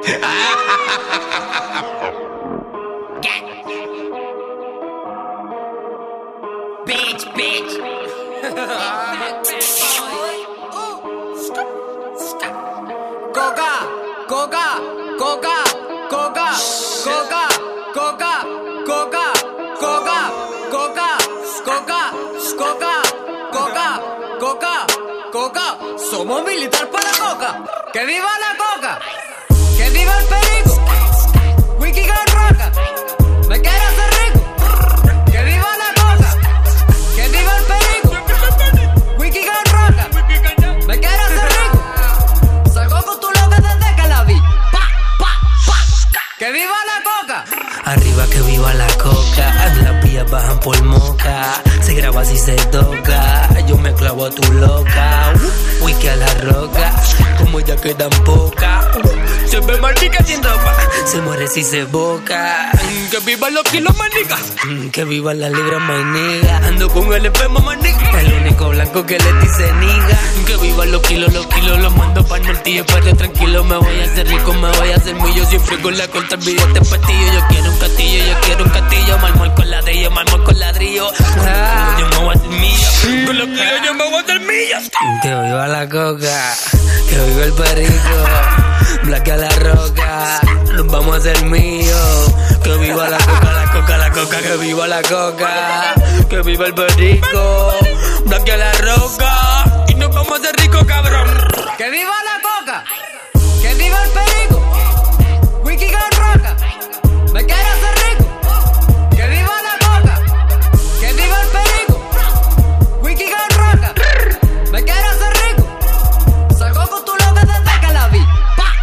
Bitch. Coca, somos militar para coca. ¡Que viva la coca! ¡Que viva el perico! Wiki Gang Roca, me quiero hacer rico. ¡Que viva la coca! ¡Que viva el perico! Wiki Gang Roca, me quiero hacer rico. Salgo con tu loca desde que la vi. ¡Que viva la coca! Arriba que viva la coca, las vías bajan por moca. Se graba si se toca, yo me clavo a tu loca. Wiki a la roca, como ya quedan pocas. Se ve martica sin ropa, se muere si se boca. Que vivan los kilos, manica. Que vivan las libras, mainiga. Ando con el enfermo, manica. El único blanco que le dice niga. Que vivan los kilos, los mando para el norte, pero tranquilo, me voy a hacer rico, me voy a hacer mío. Siempre con la corta, olvídate pastillo. Yo quiero un castillo, mármol con ladrillo. Yo me voy a hacer mío. Con los kilos yo me voy a hacer mío. Que viva la coca, que viva el perico. Blaque a la roca, nos vamos a hacer míos. Que viva la coca, que viva la coca. Que viva el perico. Blaque a la roca, y nos vamos a hacer ricos, cabrón. Que viva la coca, que viva el perico. Wiki Gang Roca, me quiero hacer rico. Que viva la coca, que viva el perico. Wiki Gang Roca, me quiero hacer rico. Salgo con tu loca desde que la vi.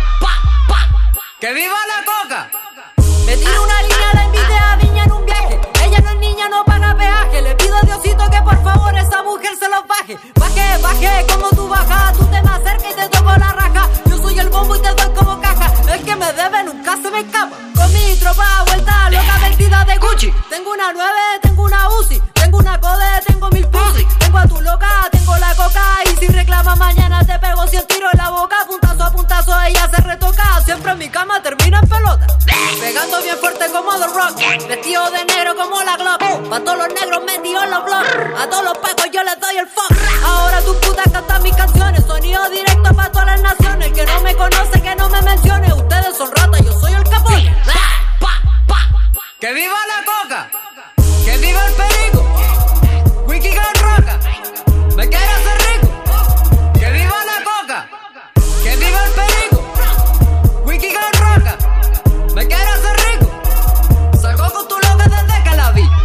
¡Que viva la coca! Me tiro una línea, la invité a Viña en un viaje. Ella no es niña, no paga peaje. Le pido a Diosito que por favor esa mujer se los baje. Baje, como tú bajas. Tú te me acercas y te toco la raja. Yo soy el bombo y te doy como caja. El que me debe nunca se me escapa. Con mi tropa vuelta loca vestida de Gucci. Tengo una 9, tengo una Uzi. Tengo una Code, tengo 1000 pussy. Tengo a tu loca, tengo la coca. Y si reclama mañana te pego 100 tiros en la boca. Puntazo a puntazo ella se retoca. Siempre en mi cama termina en pelota. Pegando bien fuerte como The Rock. Vestido de negro como la Glock. Pa' todos los negros metidos en los blogs. A todos los pacos yo les doy el fuck. Ahora tus putas cantan mis canciones. Sonido directo pa' todas las naciones. El que no me conoce que no me mencione. Ustedes son ratas, yo soy el Capone. ¡Que viva la coca! ¡Que viva el perico! Wiki Gang Roca, me quiero hacer rico. ¡Que viva la coca! ¡Que viva el perico! Wiki Gang Roca, me quiero hacer rico. Salgo con tu loca desde que la vi.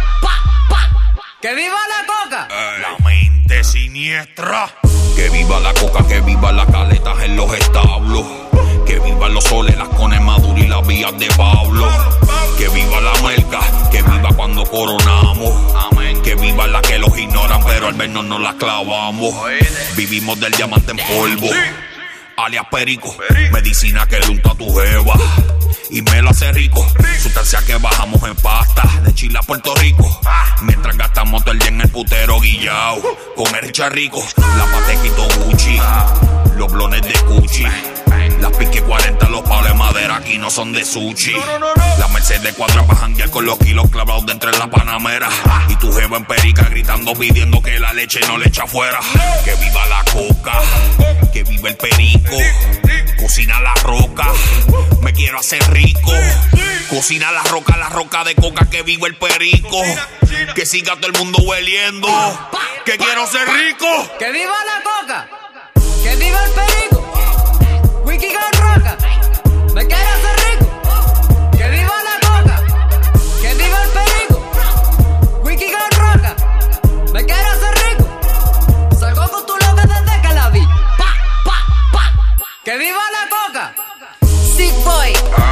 ¡Que viva la coca! La mente siniestra. Que viva la coca, que viva las caletas en los establos. Que vivan los soles, las cones maduras y las vías de Pablo. Que viva la merca, que viva cuando coronamos. Amén. Que viva la que los ignoran, pero al vernos nos las clavamos. Vivimos del diamante en polvo, alias perico. Medicina que le unta a tu jeva y me lo hace rico. Sustancia que bajamos en pasta de Chile a Puerto Rico. Mientras gastamos todo el día en el putero guillao. Con el charrico, la patequito Gucci, los blones de Gucci. Las pique 40, los palos de madera aquí no son de sushi. La Mercedes cuadra pa' janguear con los kilos clavados dentro de la panamera. Y tu jeva en perica gritando pidiendo que la leche no le echa afuera. Que viva la coca, que viva el perico. Cocina la roca, me quiero hacer rico. Cocina la roca de coca, que viva el perico. Que siga todo el mundo hueliendo, que quiero ser rico. ¡Que viva la coca! ¡Que viva el perico! Wiki Gang Roca, me quiero hacer rico. ¡Que viva la coca! ¡Que viva el perico! Wiki Gang Roca, me quiero hacer rico. Salgo con tu loca desde que la vi. ¡Que viva la coca! Sick boy.